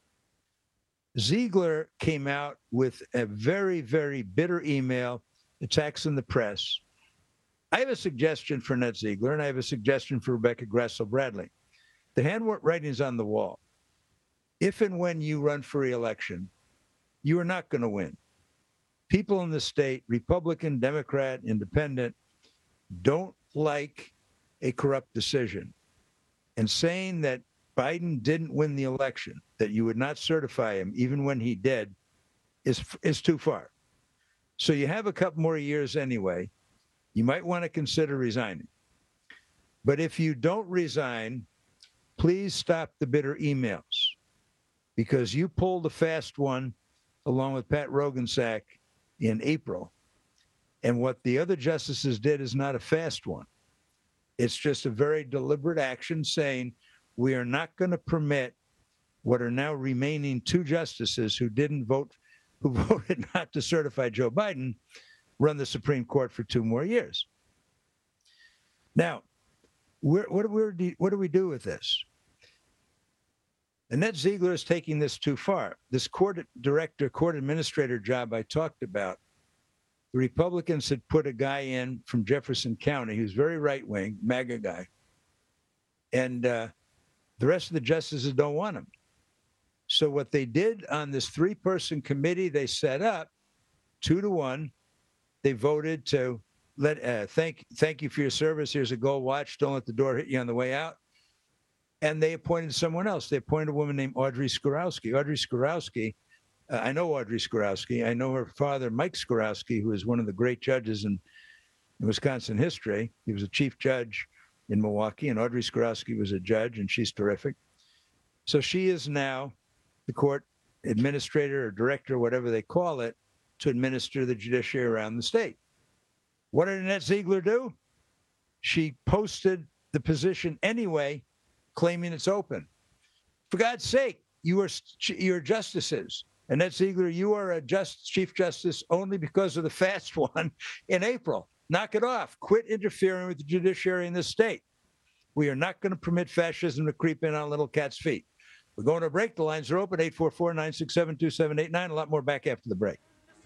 Ziegler came out with a very, very bitter email attacking the press. I have a suggestion for Ned Ziegler, and I have a suggestion for Rebecca Grasso-Bradley. The handwriting's on the wall. If and when you run for re-election, you are not going to win. People in the state, Republican, Democrat, Independent, don't like a corrupt decision. And saying that Biden didn't win the election, that you would not certify him even when he did, is too far. So you have a couple more years anyway. You might want to consider resigning. But if you don't resign, please stop the bitter emails, because you pulled a fast one along with Pat Roggensack in April. And what the other justices did is not a fast one. It's just a very deliberate action saying we are not going to permit what are now remaining two justices who voted not to certify Joe Biden, run the Supreme Court for 2 more years. Now, what do we do with this? Annette Ziegler is taking this too far. This court administrator job I talked about, the Republicans had put a guy in from Jefferson County who's very right-wing, MAGA guy, and the rest of the justices don't want him. So what they did on this 3-person committee they set up, 2-1, they voted to thank you for your service. Here's a gold watch. Don't let the door hit you on the way out. And they appointed someone else. They appointed a woman named Audrey Skorowski. Audrey Skorowski, I know Audrey Skorowski. I know her father, Mike Skorowski, who is one of the great judges in Wisconsin history. He was a chief judge in Milwaukee, and Audrey Skorowski was a judge, and she's terrific. So she is now the court administrator or director, whatever they call it, to administer the judiciary around the state. What did Annette Ziegler do? She posted the position anyway, claiming it's open. For God's sake, you're justices. Annette Ziegler, you are a Chief Justice only because of the fast one in April. Knock it off. Quit interfering with the judiciary in this state. We are not going to permit fascism to creep in on little cat's feet. We're going to break. The lines are open, 844-967-2789. A lot more back after the break.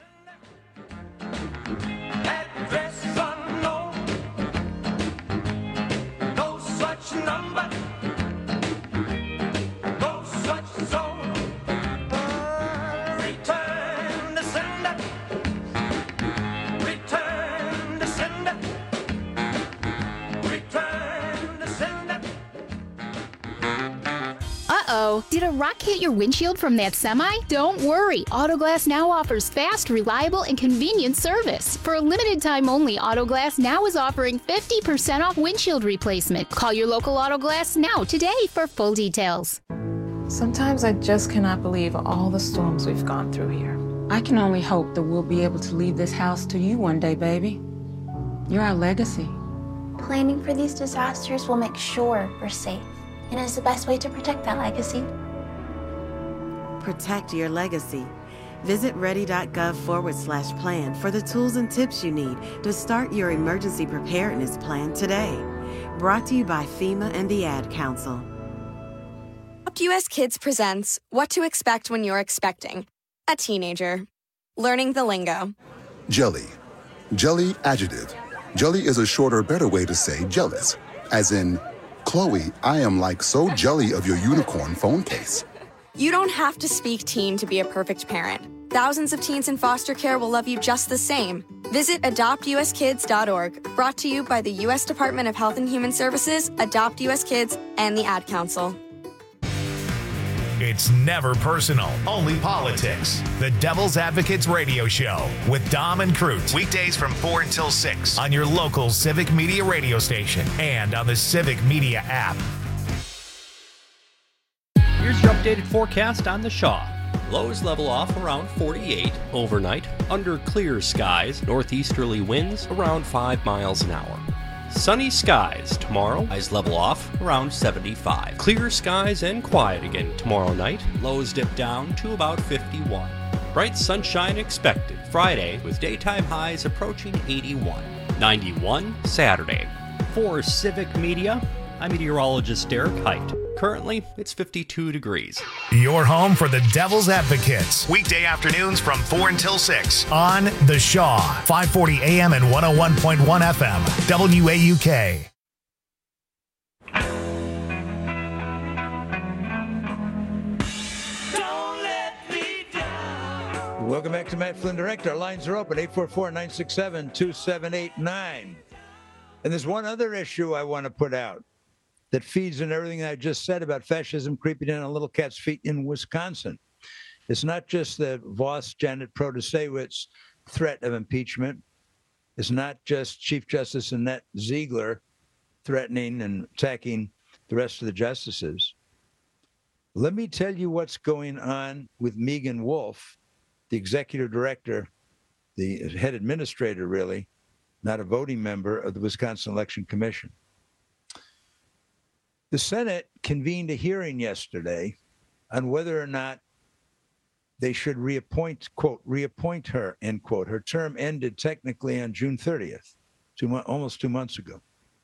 Address unknown. No such number. No such zone. Return to sender. Return to sender. Return to sender. Uh-oh, did a rock hit your windshield from that semi? Don't worry, Autoglass Now offers fast, reliable, and convenient service. For a limited time only, Autoglass Now is offering 50% off windshield replacement. Call your local Autoglass Now today for full details. Sometimes I just cannot believe all the storms we've gone through here. I can only hope that we'll be able to leave this house to you one day, baby. You're our legacy. Planning for these disasters will make sure we're safe, and is the best way to protect that legacy. Protect your legacy. Visit ready.gov/plan for the tools and tips you need to start your emergency preparedness plan today. Brought to you by FEMA and the Ad Council. Adopt US Kids presents What to Expect When You're Expecting a Teenager. Learning the lingo. Jelly. Jelly adjective. Jelly is a shorter, better way to say jealous. As in, Chloe, I am like so jelly of your unicorn phone case. You don't have to speak teen to be a perfect parent. Thousands of teens in foster care will love you just the same. Visit adoptuskids.org. Brought to you by the U.S. Department of Health and Human Services, Adopt US Kids, and the Ad Council. It's never personal, only politics. The Devil's Advocates Radio Show with Dom and Crute. Weekdays from 4 until 6 on your local Civic Media radio station and on the Civic Media app. Here's your updated forecast on the Shaw. Lows level off around 48 overnight. Under clear skies, northeasterly winds around 5 miles an hour. Sunny skies tomorrow. Highs level off around 75. Clear skies and quiet again tomorrow night. Lows dip down to about 51. Bright sunshine expected Friday with daytime highs approaching 81. 91 Saturday. For Civic Media, I'm meteorologist Derek Height. Currently, it's 52 degrees. Your home for the Devil's Advocates. Weekday afternoons from 4 until 6 on The Shaw, 540 AM and 101.1 FM, WAUK. Welcome back to Matt Flynn Direct. Our lines are open, 844-967-2789. And there's one other issue I want to put out that feeds in everything I just said about fascism creeping in on little cat's feet in Wisconsin. It's not just the Voss, Janet Protasewicz threat of impeachment. It's not just Chief Justice Annette Ziegler threatening and attacking the rest of the justices. Let me tell you what's going on with Megan Wolf, the executive director, the head administrator, really, not a voting member of the Wisconsin Election Commission. The Senate convened a hearing yesterday on whether or not they should reappoint, quote, reappoint her, end quote. Her term ended technically on June 30th, almost 2 months ago.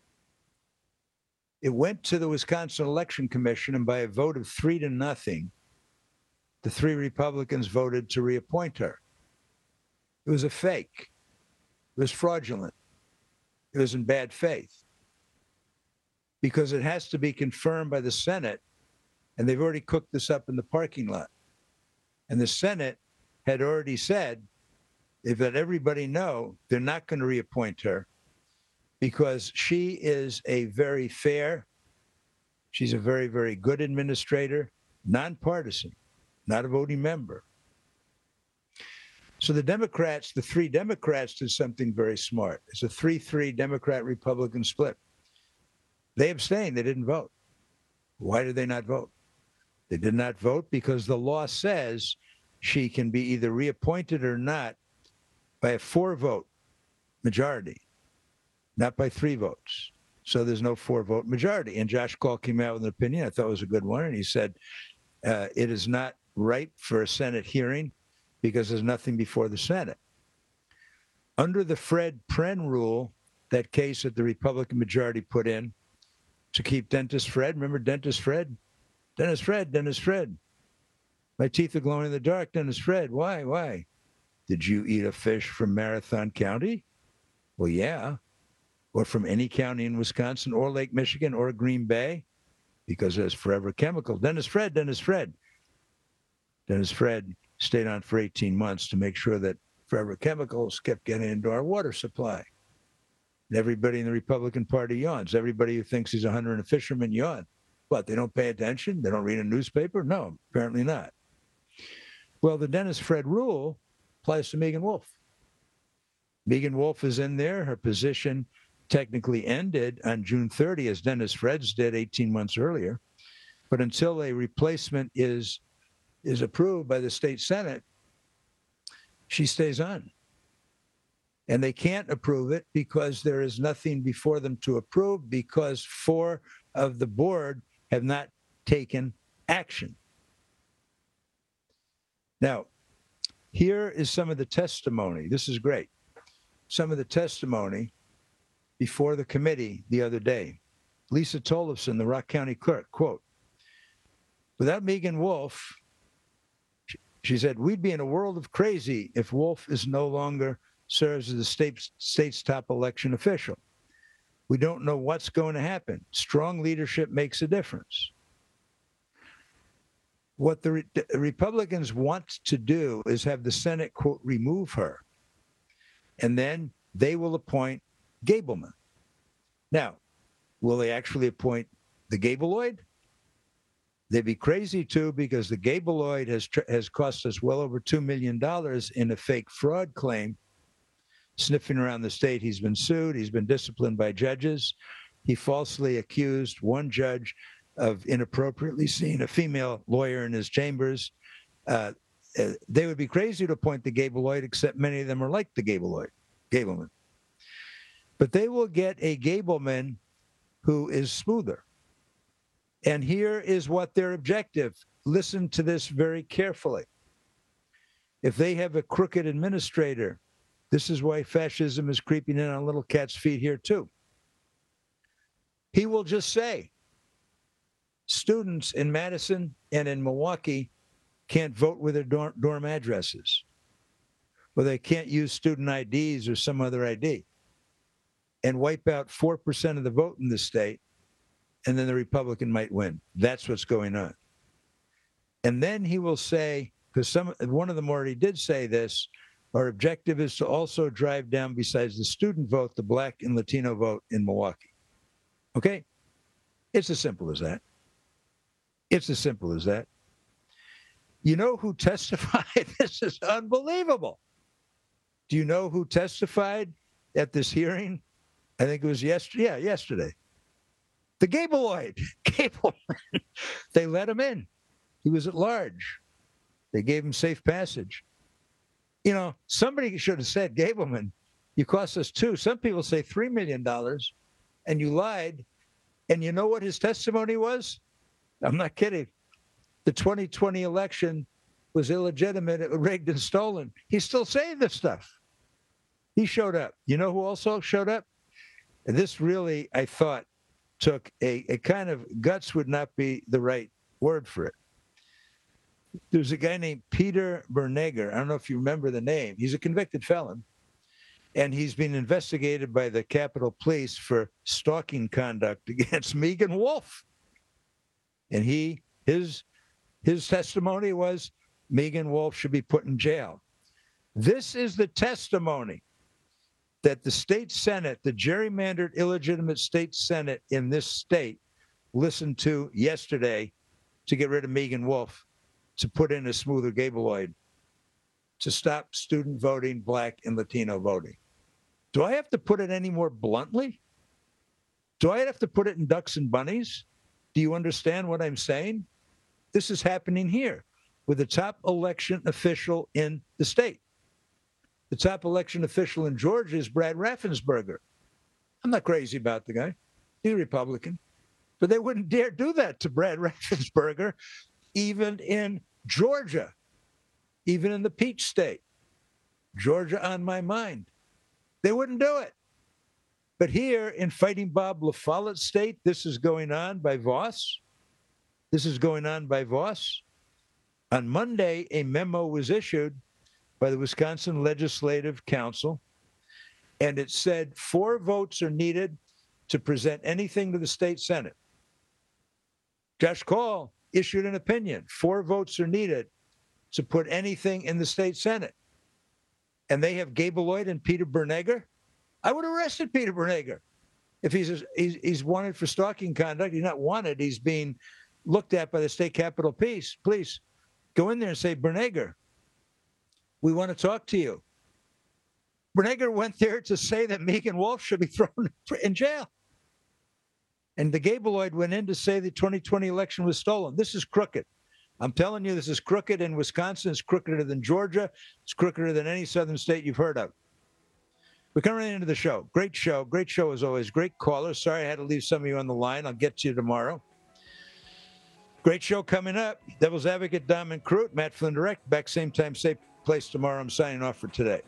It went to the Wisconsin Election Commission, and by a vote of 3-0, the 3 Republicans voted to reappoint her. It was a fake. It was fraudulent. It was in bad faith. Because it has to be confirmed by the Senate, and they've already cooked this up in the parking lot. And the Senate had already said, they've let everybody know they're not going to reappoint her because she is a very fair, she's a very, very good administrator, nonpartisan, not a voting member. So the Democrats, the 3 Democrats did something very smart. It's a 3-3 Democrat-Republican split. They abstained. They didn't vote. Why did they not vote? They did not vote because the law says she can be either reappointed or not by a 4-vote majority, not by 3 votes. So there's no 4-vote majority. And Josh Call came out with an opinion I thought was a good one. And he said, it is not right for a Senate hearing because there's nothing before the Senate. Under the Fred Pren rule, that case that the Republican majority put in, to keep Dentist Fred. Remember Dentist Fred? Dentist Fred, Dentist Fred. My teeth are glowing in the dark, Dentist Fred. Why? Why? Did you eat a fish from Marathon County? Well, yeah. Or from any county in Wisconsin or Lake Michigan or Green Bay? Because there's Forever Chemical. Dentist Fred, Dentist Fred. Dentist Fred stayed on for 18 months to make sure that Forever Chemicals kept getting into our water supply. And everybody in the Republican Party yawns. Everybody who thinks he's a hunter and a fisherman yawn. What, they don't pay attention? They don't read a newspaper? No, apparently not. Well, the Dennis Fred rule applies to Megan Wolf. Megan Wolf is in there. Her position technically ended on June 30, as Dennis Fred's did 18 months earlier. But until a replacement is approved by the state Senate, she stays on. And they can't approve it because there is nothing before them to approve because 4 of the board have not taken action. Now, here is some of the testimony. This is great. Some of the testimony before the committee the other day. Lisa Tollefson, the Rock County clerk, quote, without Megan Wolf, she said, we'd be in a world of crazy if Wolf is no longer serves as the state's top election official. We don't know what's going to happen. Strong leadership makes a difference. What the Republicans want to do is have the Senate, quote, remove her. And then they will appoint Gableman. Now, will they actually appoint the Gableoid? They'd be crazy too, because the Gableoid has cost us well over $2 million in a fake fraud claim. Sniffing around the state, he's been sued. He's been disciplined by judges. He falsely accused one judge of inappropriately seeing a female lawyer in his chambers. They would be crazy to appoint the Gableoid, except many of them are like the Gableman. But they will get a Gableman who is smoother. And here is what their objective. Listen to this very carefully. If they have a crooked administrator, this is why fascism is creeping in on little cat's feet here too. He will just say, students in Madison and in Milwaukee can't vote with their dorm addresses, or they can't use student IDs or some other ID, and wipe out 4% of the vote in the state, and then the Republican might win. That's what's going on. And then he will say, because one of them already did say this, our objective is to also drive down, besides the student vote, the Black and Latino vote in Milwaukee. Okay? It's as simple as that. It's as simple as that. You know who testified? This is unbelievable. Do you know who testified at this hearing? I think it was yesterday. Yeah, yesterday. The Gableoid. Gableman. They let him in. He was at large. They gave him safe passage. You know, somebody should have said, Gableman, you cost us some people say $3 million, and you lied. And you know what his testimony was? I'm not kidding. The 2020 election was illegitimate, it was rigged and stolen. He's still saying this stuff. He showed up. You know who also showed up? And this really, I thought, took a kind of, guts would not be the right word for it. There's a guy named Peter Bernegger. I don't know if you remember the name. He's a convicted felon, and he's been investigated by the Capitol Police for stalking conduct against Megan Wolf. And his testimony was Megan Wolf should be put in jail. This is the testimony that the state Senate, the gerrymandered, illegitimate state Senate in this state, listened to yesterday to get rid of Megan Wolf, to put in a smoother Gableoid, to stop student voting, Black and Latino voting. Do I have to put it any more bluntly? Do I have to put it in ducks and bunnies? Do you understand what I'm saying? This is happening here with the top election official in the state. The top election official in Georgia is Brad Raffensperger. I'm not crazy about the guy. He's a Republican. But they wouldn't dare do that to Brad Raffensperger, even in Georgia, even in the Peach State. Georgia on my mind. They wouldn't do it. But here in Fighting Bob La Follette State, this is going on by Voss. This is going on by Voss. On Monday, a memo was issued by the Wisconsin Legislative Council, and it said 4 votes are needed to present anything to the state Senate. Josh Call issued an opinion. 4 votes are needed to put anything in the state Senate. And they have Gableoid and Peter Bernegger. I would have arrested Peter Bernegger if he's wanted for stalking conduct. He's not wanted. He's being looked at by the state Capitol Police. Go in there and say, Bernegger, we want to talk to you. Bernegger went there to say that Megan Wolf should be thrown in jail. And the Gableoid went in to say the 2020 election was stolen. This is crooked. I'm telling you, this is crooked in Wisconsin. It's crookeder than Georgia. It's crookeder than any southern state you've heard of. We're coming right into the show. Great show. Great show as always. Great caller. Sorry I had to leave some of you on the line. I'll get to you tomorrow. Great show coming up. Devil's Advocate, Dom and Crute. Matt Flynn Direct. Back same time, same place tomorrow. I'm signing off for today.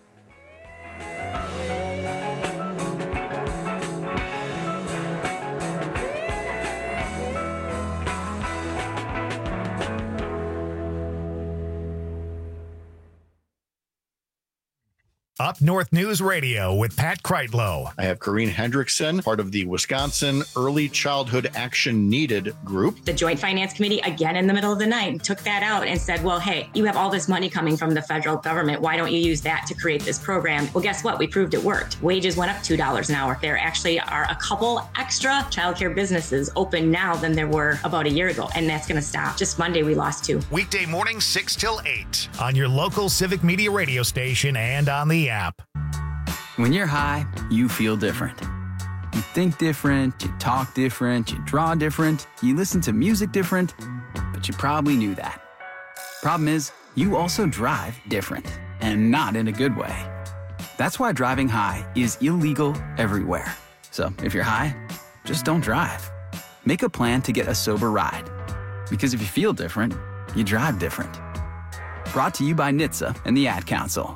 Up North News Radio with Pat Kreitlow. I have Corrine Hendrickson, part of the Wisconsin Early Childhood Action Needed group. The Joint Finance Committee, again in the middle of the night, took that out and said, well, hey, you have all this money coming from the federal government. Why don't you use that to create this program? Well, guess what? We proved it worked. Wages went up $2 an hour. There actually are a couple extra childcare businesses open now than there were about a year ago, and that's going to stop. Just Monday, we lost 2. Weekday mornings 6 till 8 on your local Civic Media radio station and on the app. When you're high, you feel different. You think different, you talk different, you draw different, you listen to music different, but you probably knew that. Problem is, you also drive different, and not in a good way. That's why driving high is illegal everywhere. So if you're high, just don't drive. Make a plan to get a sober ride. Because if you feel different, you drive different. Brought to you by NHTSA and the Ad Council.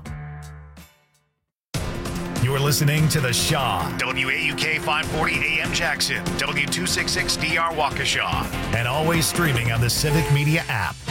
You're listening to The Shaw, WAUK 540 AM Jackson, W266DR Waukesha, and always streaming on the Civic Media app.